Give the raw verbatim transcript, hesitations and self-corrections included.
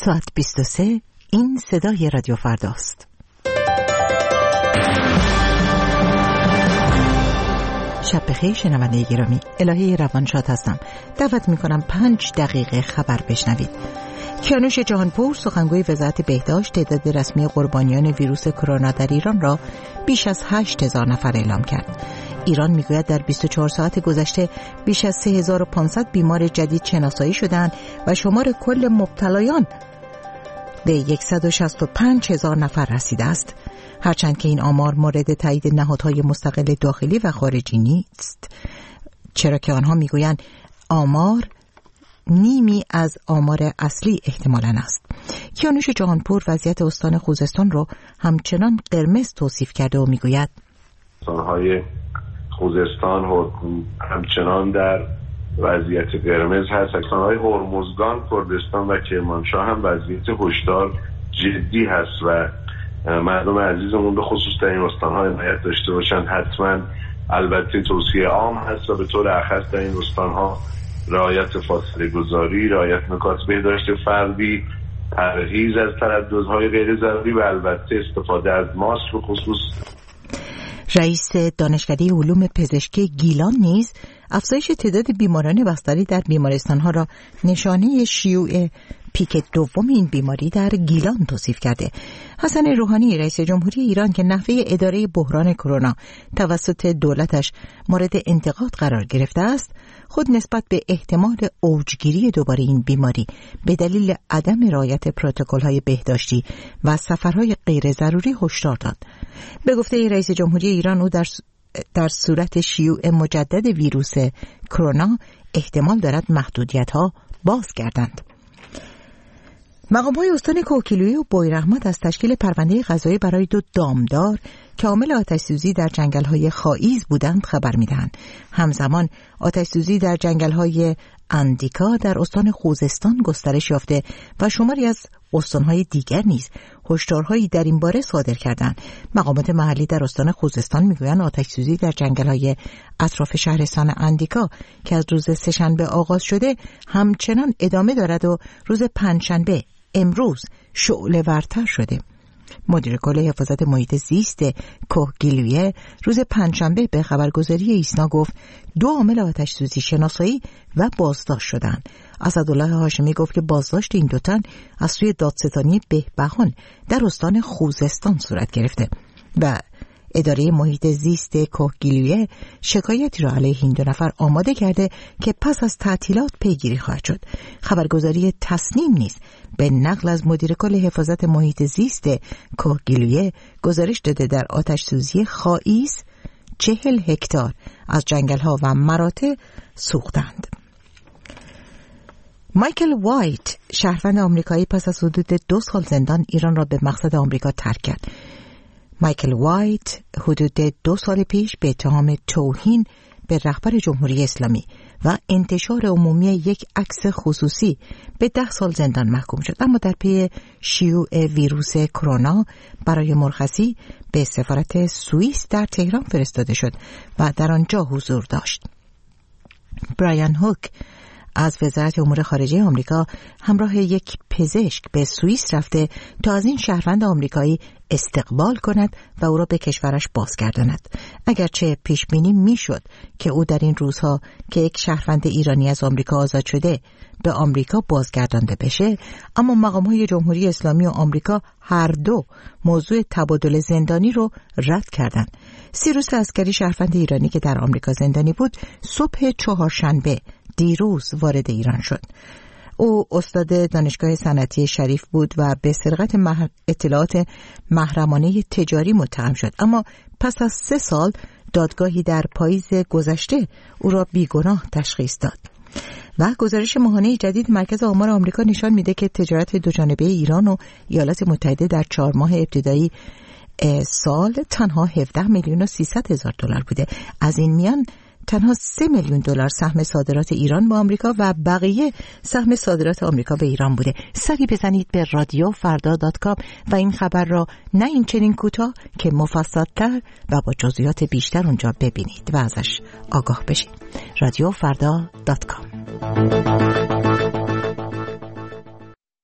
ساعت بیست و سه. این صدای رادیو فرداست. شب بخیر شنونده گرامی، الهه روانشاد هستم. دعوت میکنم پنج دقیقه خبر بشنوید. کیانوش جهانپور، سخنگوی وزارت بهداشت، تعداد رسمی قربانیان ویروس کرونا در ایران را بیش از هشت هزار نفر اعلام کرد. ایران میگوید در بیست و چهار ساعت گذشته بیش از سه هزار و پانصد بیمار جدید شناسایی شدند و شمار کل مبتلایان به صد و شصت و پنج هزار نفر رسیده است. هرچند که این آمار مورد تایید نهادهای مستقل داخلی و خارجی نیست، چرا که آنها میگویند آمار نیمی از آمار اصلی احتمالاً است. کیانوش جهانپور وضعیت استان خوزستان را همچنان قرمز توصیف کرده و میگوید استانهای خوزستان همچنان در وضعیت قرمز هست. استانهای هرمزگان، کردستان و کرمانشاه هم وضعیت هشدار جدی هست و مردم عزیزمون به خصوص در این استانها عنایت داشته باشند. حتما البته توصیه عام هست و به طور اخص در این استانها رعایت فاصله گذاری، رعایت نکات بهداشت فردی، پرهیز از ترددهای غیر ضروری و البته استفاده از ماسک به خصوص. رئیس دانشکده علوم پزشکی گیلان نیز افزایش تعداد بیماران بستری در بیمارستانها را نشانه شیوع پیک دوم این بیماری در گیلان توصیف کرده. حسن روحانی، رئیس جمهوری ایران که نحوه اداره بحران کرونا توسط دولتش مورد انتقاد قرار گرفته است، خود نسبت به احتمال اوجگیری دوباره این بیماری به دلیل عدم رعایت پروتکل‌های بهداشتی و سفرهای غیر ضروری هشدار داد. به گفته رئیس جمهوری ایران، او در در صورت شیوع مجدد ویروس کرونا احتمال دارد محدودیت‌ها باز گردند. مقام‌های استان کوهگیلویی و بویراحمد از تشکیل پرونده قضایی برای دو دامدار که عامل آتش‌سوزی در جنگل‌های خائیز بودند خبر می‌دهند. همزمان آتش‌سوزی در جنگل‌های اندیکا در استان خوزستان گسترش یافته و شماری از استان‌های دیگر نیز هشدارهایی در این باره صادر کردند. مقامات محلی در استان خوزستان می‌گویند آتش‌سوزی در جنگل‌های اطراف شهرستان اندیکا که از روز سه‌شنبه آغاز شده همچنان ادامه دارد و روز پنجشنبه امروز شعله‌ورتر شده. مدیر کل حفاظت محیط زیست کوهگیلویه روز پنجشنبه به خبرگزاری ایسنا گفت دو عامل آتش سوزی شناسایی و بازداشت شدند. اسدالله هاشمی گفت که بازداشت این دو تن از سوی دادستانی بهبهان در استان خوزستان صورت گرفته و اداره محیط زیست کوهگیلویه شکایتی را علیه این دو نفر آماده کرده که پس از تعطیلات پیگیری خواهد شد. خبرگزاری تصنیم نیز به نقل از مدیر کل حفاظت محیط زیست کوهگیلویه گزارش داده در آتش سوزی خائیز چهل هکتار از جنگل‌ها و مراتع سوختند. مایکل وایت، شهروند آمریکایی، پس از حدود دو سال زندان ایران را به مقصد آمریکا ترک کرد. مایکل وایت حدود دو سال پیش به اتهام توهین به رهبر جمهوری اسلامی و انتشار عمومی یک عکس خصوصی به ده سال زندان محکوم شد، اما در پی شیوع ویروس کرونا برای مرخصی به سفارت سوئیس در تهران فرستاده شد و در آنجا حضور داشت. برایان هوک از وزارت امور خارجه آمریکا همراه یک پزشک به سوئیس رفته تا از این شهروند آمریکایی استقبال کند و او را به کشورش بازگرداند. اگرچه پیش بینی میشد که او در این روزها که یک شهروند ایرانی از آمریکا آزاد شده به آمریکا بازگردانده بشه، اما مقام‌های جمهوری اسلامی و آمریکا هر دو موضوع تبادل زندانی رو رد کردند. سیروس عسکری، شهروند ایرانی که در آمریکا زندانی بود، صبح چهارشنبه دیروز وارد ایران شد. او استاد دانشگاه صنعتی شریف بود و به سرقت مح... اطلاعات محرمانه تجاری متهم شد، اما پس از سه سال دادگاهی در پاییز گذشته او را بیگناه تشخیص داد. و گزارش ماهانه جدید مرکز آمار آمریکا نشان میده که تجارت دوجانبه ایران و ایالات متحده در چهار ماه ابتدایی سال تنها هفده میلیون و سیصد هزار دلار بوده. از این میان تنها سه میلیون دلار سهم صادرات ایران به آمریکا و بقیه سهم صادرات آمریکا به ایران بوده. سری بزنید به رادیو فردا دات کام و این خبر را نه این چنین کوتاه که مفصل‌تر و با جزئیات بیشتر اونجا ببینید و ازش آگاه بشید. رادیو فردا دات کام.